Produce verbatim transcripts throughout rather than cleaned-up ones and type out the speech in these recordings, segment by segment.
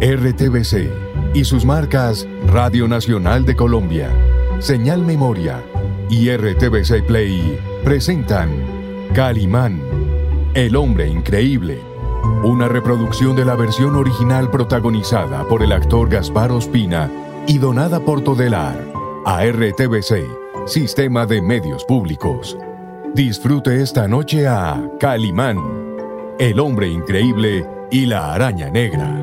R T V C y sus marcas Radio Nacional de Colombia, Señal Memoria y R T V C Play presentan Calimán, el hombre increíble, una reproducción de la versión original protagonizada por el actor Gaspar Ospina y donada por Todelar a R T V C, Sistema de Medios Públicos. Disfrute esta noche a Calimán, el hombre increíble y la araña negra.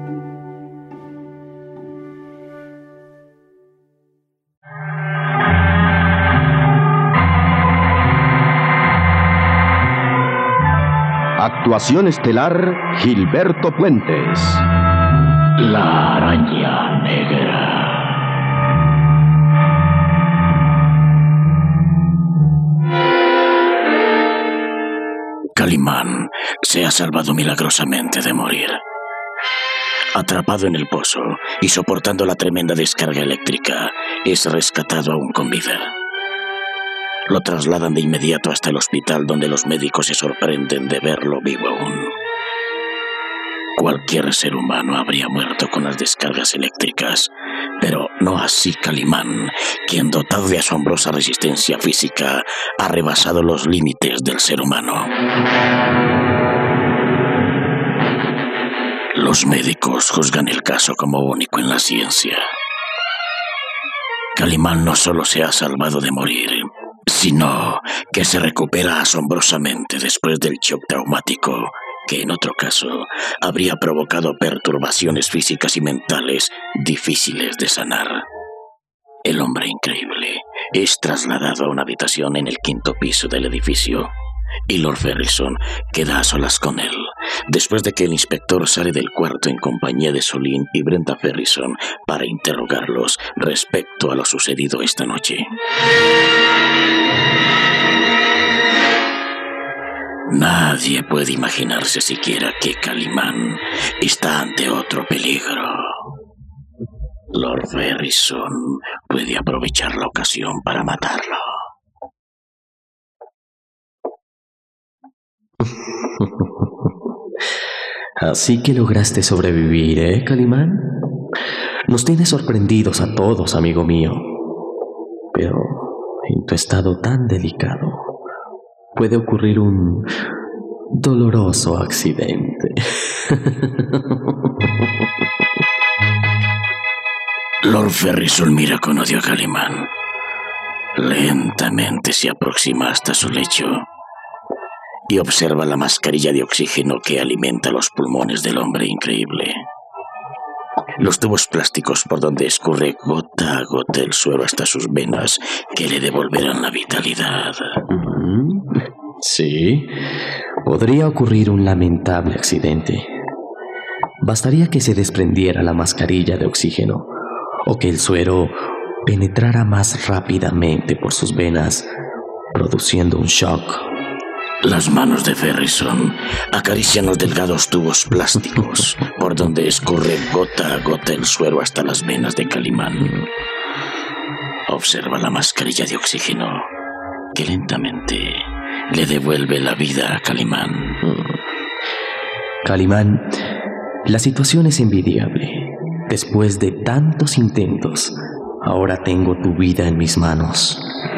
Actuación estelar, Gilberto Puentes. La araña negra. Calimán se ha salvado milagrosamente de morir. Atrapado en el pozo y soportando la tremenda descarga eléctrica, es rescatado aún con vida. Lo trasladan de inmediato hasta el hospital, donde los médicos se sorprenden de verlo vivo aún. Cualquier ser humano habría muerto con las descargas eléctricas, pero no así Calimán, quien, dotado de asombrosa resistencia física, ha rebasado los límites del ser humano. Los médicos juzgan el caso como único en la ciencia. Calimán no solo se ha salvado de morir, sino que se recupera asombrosamente después del shock traumático, que en otro caso habría provocado perturbaciones físicas y mentales difíciles de sanar. El hombre increíble es trasladado a una habitación en el quinto piso del edificio, y Lord Ferrison queda a solas con él, después de que el inspector sale del cuarto en compañía de Solín y Brenda Ferrison para interrogarlos respecto a lo sucedido esta noche. Nadie puede imaginarse siquiera que Calimán está ante otro peligro. Lord Ferrison puede aprovechar la ocasión para matarlo. Así que lograste sobrevivir, ¿eh, Calimán? Nos tienes sorprendidos a todos, amigo mío. Pero en tu estado tan delicado puede ocurrir un doloroso accidente. Lord Ferrison mira con odio a Calimán. Lentamente se aproxima hasta su lecho y observa la mascarilla de oxígeno que alimenta los pulmones del hombre increíble. Los tubos plásticos por donde escurre gota a gota el suero hasta sus venas, que le devolverán la vitalidad. Sí, podría ocurrir un lamentable accidente. Bastaría que se desprendiera la mascarilla de oxígeno, o que el suero penetrara más rápidamente por sus venas, produciendo un shock. Las manos de Ferrison acarician los delgados tubos plásticos por donde escurre gota a gota el suero hasta las venas de Calimán. Observa la mascarilla de oxígeno que lentamente le devuelve la vida a Calimán. Calimán, la situación es envidiable. Después de tantos intentos, ahora tengo tu vida en mis manos.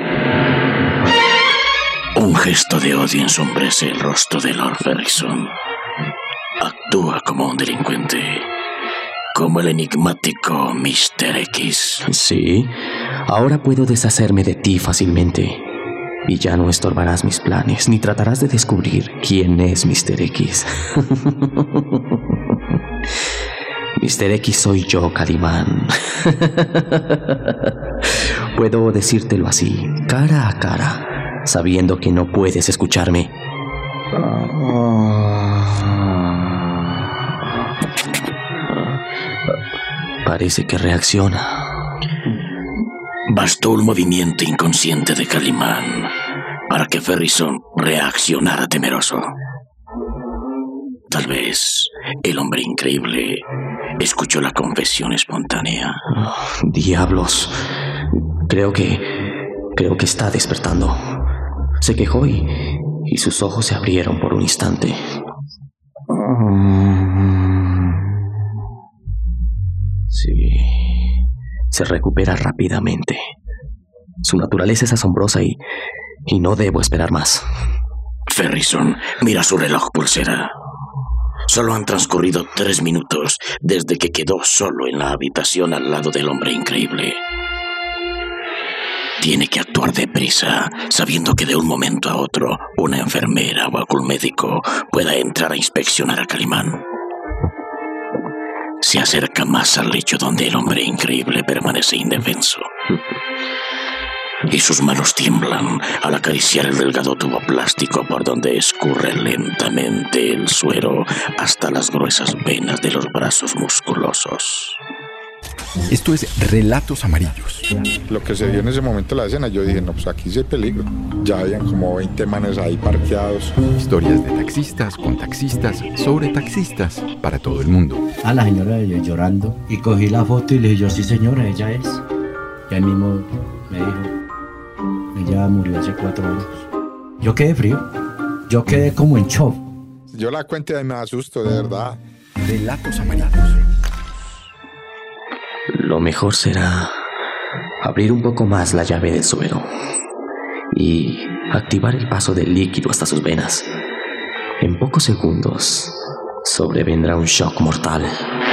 Un gesto de odio ensombrece el rostro de Lord Ferrison. Actúa como un delincuente, como el enigmático mister X. Sí, ahora puedo deshacerme de ti fácilmente. Y ya no estorbarás mis planes, ni tratarás de descubrir quién es mister X. mister X soy yo, Calimán. Puedo decírtelo así, cara a cara, sabiendo que no puedes escucharme. Parece que reacciona. Bastó un movimiento inconsciente de Calimán para que Ferrison reaccionara temeroso. Tal vez el hombre increíble escuchó la confesión espontánea. Oh, diablos. Creo que... Creo que está despertando. Se quejó y, y sus ojos se abrieron por un instante. Sí, se recupera rápidamente. Su naturaleza es asombrosa y, y no debo esperar más. Ferrison mira su reloj pulsera. Solo han transcurrido tres minutos desde que quedó solo en la habitación al lado del hombre increíble. Tiene que actuar deprisa, sabiendo que de un momento a otro una enfermera o algún médico pueda entrar a inspeccionar a Calimán. Se acerca más al lecho donde el hombre increíble permanece indefenso. Y sus manos tiemblan al acariciar el delgado tubo plástico por donde escurre lentamente el suero hasta las gruesas venas de los brazos musculosos. Esto es Relatos Amarillos. Lo que se vio en ese momento de la escena, yo dije, no, pues aquí sí hay peligro. Ya habían como veinte manes ahí parqueados. Historias de taxistas, con taxistas, sobre taxistas, para todo el mundo. A la señora yo llorando y cogí la foto y le dije, yo, sí señora, ella es. Y él mismo me dijo, ella murió hace cuatro años. Yo quedé frío, yo quedé como en shock. Yo la cuento y me asusto, de verdad. Relatos Amarillos. Lo mejor será abrir un poco más la llave del suero y activar el paso del líquido hasta sus venas. En pocos segundos sobrevendrá un shock mortal.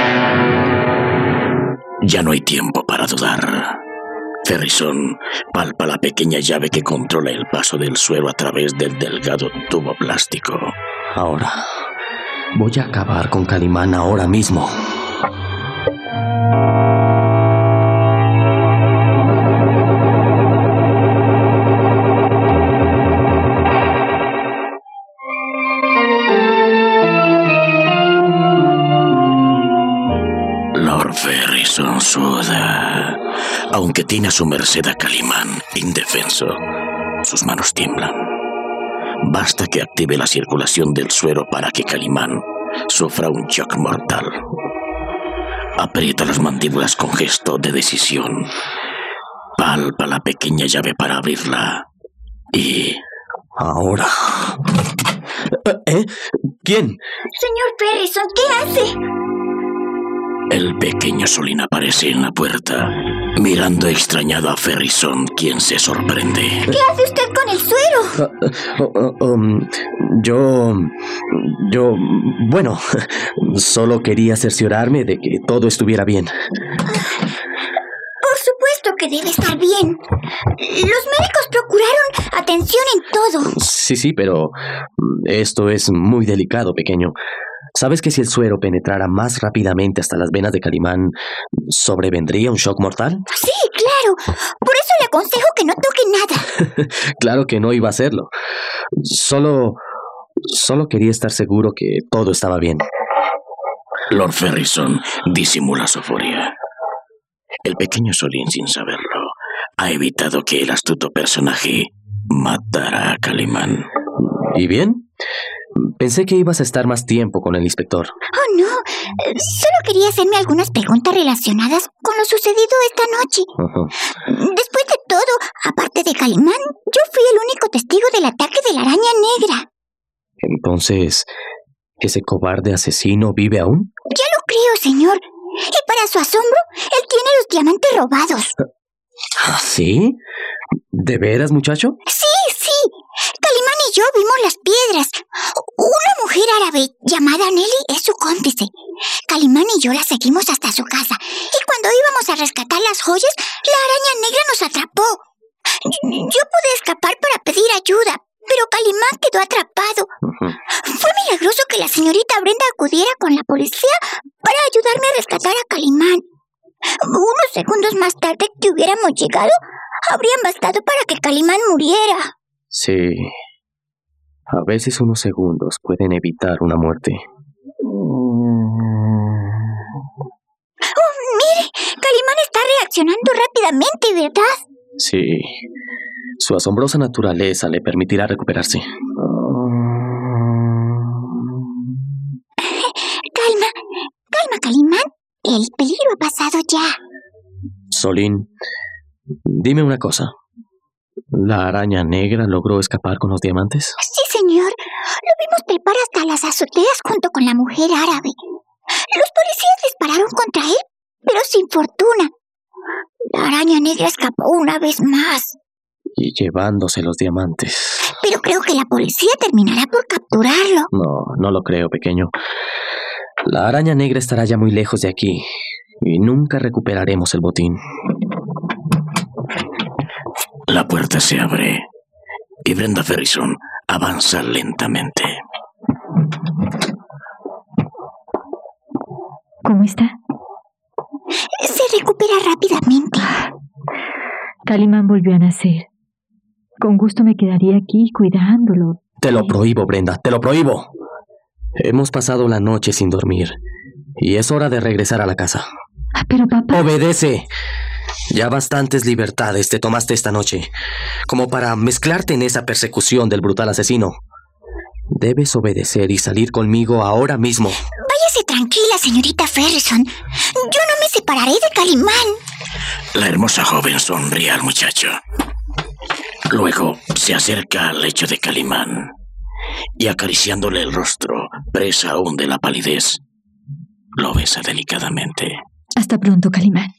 Ya no hay tiempo para dudar. Ferrison palpa la pequeña llave que controla el paso del suero a través del delgado tubo plástico. Ahora voy a acabar con Calimán ahora mismo. Lord Ferrison suda. Aunque tiene a su merced a Calimán indefenso, sus manos tiemblan. Basta que active la circulación del suero para que Calimán sufra un shock mortal. Aprieta las mandíbulas con gesto de decisión. Palpa la pequeña llave para abrirla. Y... ahora... ¿Eh? ¿Quién? Señor Ferrison, ¿qué hace? El pequeño Solín aparece en la puerta, mirando extrañado a Ferrison, quien se sorprende. ¿Qué hace usted con el suero? Uh, uh, uh, um, yo... Yo... Bueno, solo quería cerciorarme de que todo estuviera bien. Por supuesto que debe estar bien. Los médicos procuraron atención en todo. Sí, sí, pero esto es muy delicado, pequeño. ¿Sabes que si el suero penetrara más rápidamente hasta las venas de Calimán, sobrevendría un shock mortal? Sí, claro. Por eso le aconsejo que no toque nada. Claro que no iba a hacerlo. Solo... Solo quería estar seguro que todo estaba bien. Lord Ferrison disimula su furia. El pequeño Solín, sin saberlo, ha evitado que el astuto personaje matara a Calimán. ¿Y bien? Pensé que ibas a estar más tiempo con el inspector. Oh, no. Solo quería hacerme algunas preguntas relacionadas con lo sucedido esta noche. Uh-huh. Después de todo, aparte de Calimán, yo fui el único testigo del ataque de la araña negra. Entonces, ¿ese cobarde asesino vive aún? Ya lo creo, señor. Y para su asombro, él tiene los diamantes robados. ¿Sí? ¿De veras, muchacho? Sí, sí. Calimán y yo vimos las piedras. Una mujer árabe llamada Nelly es su cómplice. Calimán y yo la seguimos hasta su casa. Y cuando íbamos a rescatar las joyas, la araña negra nos atrapó. Yo pude escapar para pedir ayuda, pero Calimán quedó atrapado. Uh-huh. Fue milagroso que la señorita Brenda acudiera con la policía para ayudarme a rescatar a Calimán. Unos segundos más tarde que hubiéramos llegado, habrían bastado para que Calimán muriera. Sí. A veces unos segundos pueden evitar una muerte. Oh, mire, Calimán está reaccionando rápidamente, ¿verdad? Sí. Su asombrosa naturaleza le permitirá recuperarse. Calma, calma, Calimán. El peligro ha pasado ya. Solín, dime una cosa. ¿La araña negra logró escapar con los diamantes? Sí, señor. Lo vimos trepar hasta las azoteas junto con la mujer árabe. Los policías dispararon contra él, pero sin fortuna. La araña negra escapó una vez más. Y llevándose los diamantes. Pero creo que la policía terminará por capturarlo. No, no lo creo, pequeño. La araña negra estará ya muy lejos de aquí y nunca recuperaremos el botín. La puerta se abre y Brenda Ferrison avanza lentamente. ¿Cómo está? Se recupera rápidamente. Calimán volvió a nacer. Con gusto me quedaría aquí cuidándolo. Te lo prohíbo, Brenda, te lo prohíbo. Hemos pasado la noche sin dormir y es hora de regresar a la casa. Ah, pero papá... ¡Obedece! Ya bastantes libertades te tomaste esta noche, como para mezclarte en esa persecución del brutal asesino. Debes obedecer y salir conmigo ahora mismo. Váyase tranquila, señorita Ferrison. Yo no me separaré de Calimán. La hermosa joven sonríe al muchacho. Luego se acerca al lecho de Calimán y acariciándole el rostro, presa aún de la palidez, lo besa delicadamente. Hasta pronto, Calimán.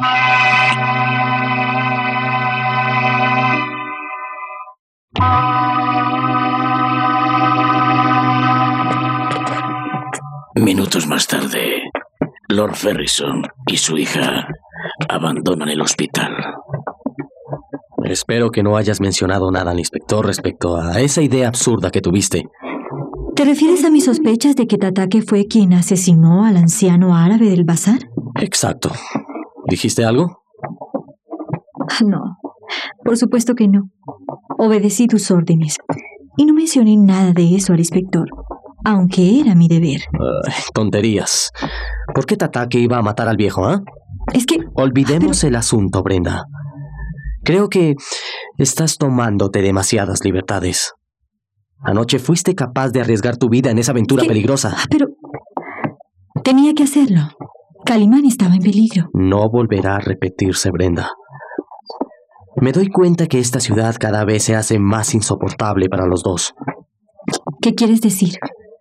Minutos más tarde, Lord Ferrison y su hija abandonan el hospital. Espero que no hayas mencionado nada al inspector respecto a esa idea absurda que tuviste. ¿Te refieres a mis sospechas de que Tatake fue quien asesinó al anciano árabe del bazar? Exacto. ¿Dijiste algo? No, por supuesto que no. Obedecí tus órdenes y no mencioné nada de eso al inspector, aunque era mi deber. Uh, tonterías. ¿Por qué Tatake iba a matar al viejo, ah? ¿eh? Es que... Olvidemos pero... el asunto, Brenda. Creo que estás tomándote demasiadas libertades. Anoche fuiste capaz de arriesgar tu vida en esa aventura ¿Qué? peligrosa. Pero... tenía que hacerlo. Calimán estaba en peligro. No volverá a repetirse, Brenda. Me doy cuenta que esta ciudad cada vez se hace más insoportable para los dos. ¿Qué quieres decir?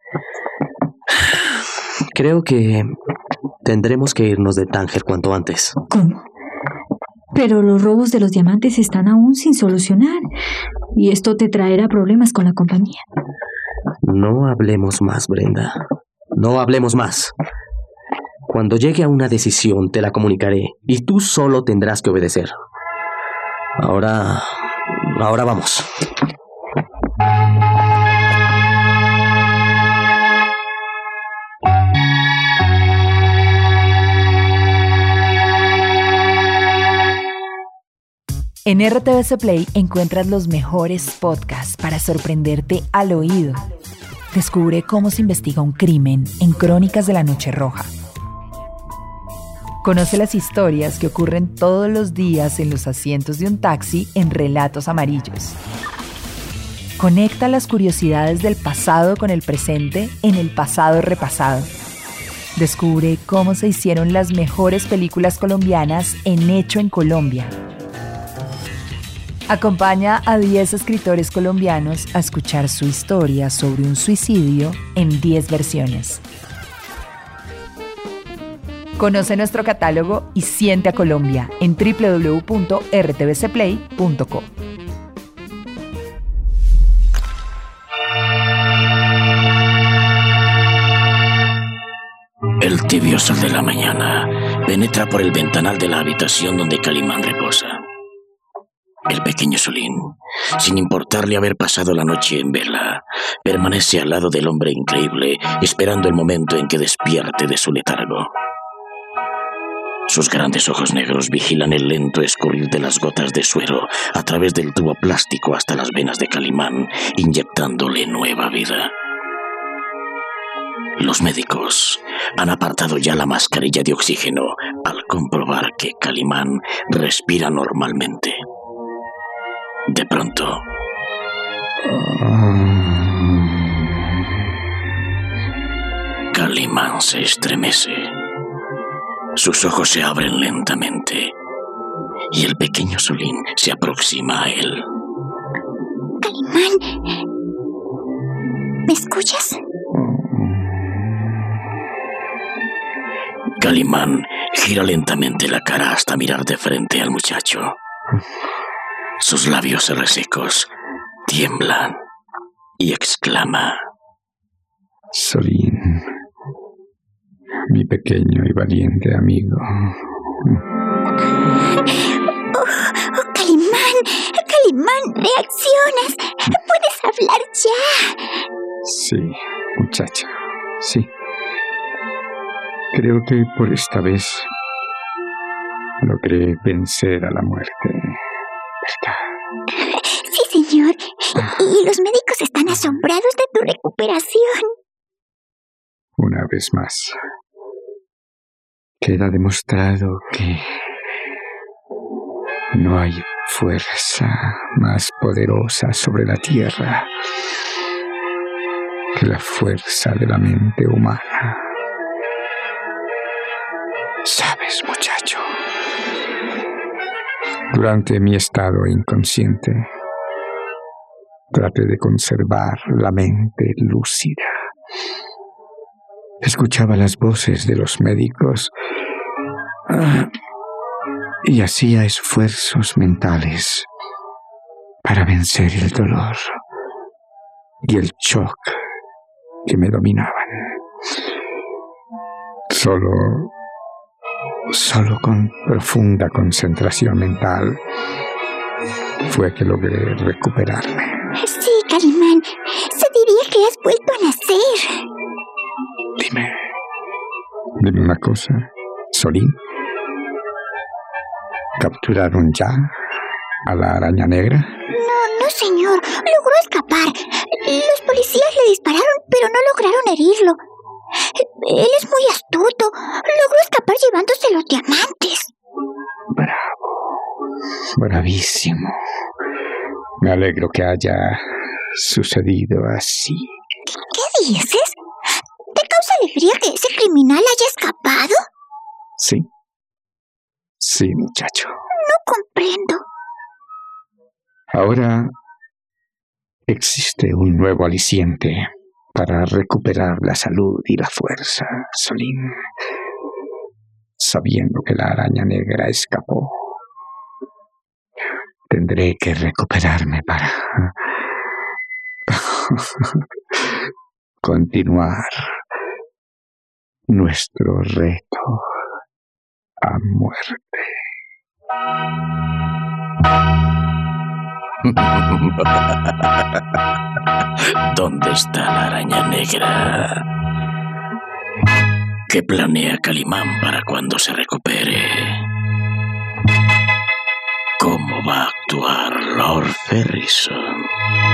Creo que tendremos que irnos de Tánger cuanto antes. ¿Cómo? Pero los robos de los diamantes están aún sin solucionar y esto te traerá problemas con la compañía. No hablemos más, Brenda. No hablemos más. Cuando llegue a una decisión te la comunicaré y tú solo tendrás que obedecer. Ahora... ahora vamos. En R T V C Play encuentras los mejores podcasts para sorprenderte al oído. Descubre cómo se investiga un crimen en Crónicas de la Noche Roja. Conoce las historias que ocurren todos los días en los asientos de un taxi en Relatos Amarillos. Conecta las curiosidades del pasado con el presente en El Pasado Repasado. Descubre cómo se hicieron las mejores películas colombianas en Hecho en Colombia. Acompaña a diez escritores colombianos a escuchar su historia sobre un suicidio en diez versiones. Conoce nuestro catálogo y siente a Colombia en doble u doble u doble u punto r t v c play punto co. El tibio sol de la mañana penetra por el ventanal de la habitación donde Calimán reposa. El pequeño Solín, sin importarle haber pasado la noche en vela, permanece al lado del hombre increíble, esperando el momento en que despierte de su letargo. Sus grandes ojos negros vigilan el lento escurrir de las gotas de suero a través del tubo plástico hasta las venas de Calimán, inyectándole nueva vida. Los médicos han apartado ya la mascarilla de oxígeno al comprobar que Calimán respira normalmente. De pronto, Calimán se estremece. Sus ojos se abren lentamente y el pequeño Solín se aproxima a él. Calimán, ¿me escuchas? Calimán Gira lentamente la cara hasta mirar de frente al muchacho. Sus labios resecos tiemblan y exclama: Solín, mi pequeño y valiente amigo. Oh, oh, Calimán, Calimán, reaccionas. Puedes hablar ya. Sí, muchacha, sí. Creo que por esta vez logré vencer a la muerte, ¿verdad? Sí, señor. Y los médicos están asombrados de tu recuperación. Una vez más, queda demostrado que no hay fuerza más poderosa sobre la tierra que la fuerza de la mente humana. ¿Sabes, muchacho? Durante mi estado inconsciente, traté de conservar la mente lúcida. Escuchaba las voces de los médicos ah, y hacía esfuerzos mentales para vencer el dolor y el shock que me dominaban. Solo, solo con profunda concentración mental fue que logré recuperarme. Sí, Calimán, se diría que has vuelto a nacer. Dime, dime una cosa, Solín. ¿Capturaron ya a la araña negra? No, no, señor. Logró escapar. Los policías le dispararon, pero no lograron herirlo. Él es muy astuto. Logró escapar llevándose los diamantes. Bravo. Bravísimo. Me alegro que haya sucedido así. ¿Qué dices? ¿Te causa alegría que ese criminal haya escapado? Sí. Sí, muchacho. No comprendo. Ahora existe un nuevo aliciente para recuperar la salud y la fuerza, Solín. Sabiendo que la araña negra escapó, tendré que recuperarme para continuar nuestro reto a muerte. ¿Dónde está la araña negra? ¿Qué planea Calimán para cuando se recupere? ¿Cómo va a actuar Lord Ferrison?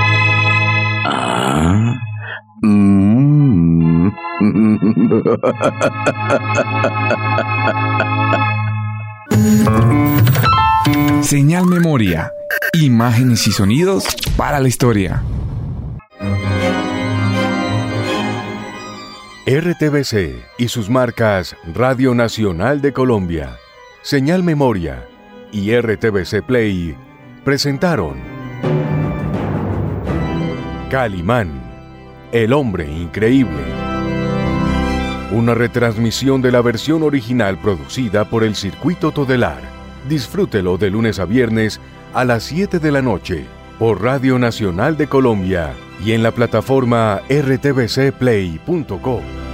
Ah... Mm. Señal Memoria. Imágenes y sonidos para la historia. R T V C y sus marcas Radio Nacional de Colombia, Señal Memoria y R T V C Play presentaron Calimán, el hombre increíble. Una retransmisión de la versión original producida por el Circuito Todelar. Disfrútelo de lunes a viernes a las siete de la noche por Radio Nacional de Colombia y en la plataforma r t v c play punto com.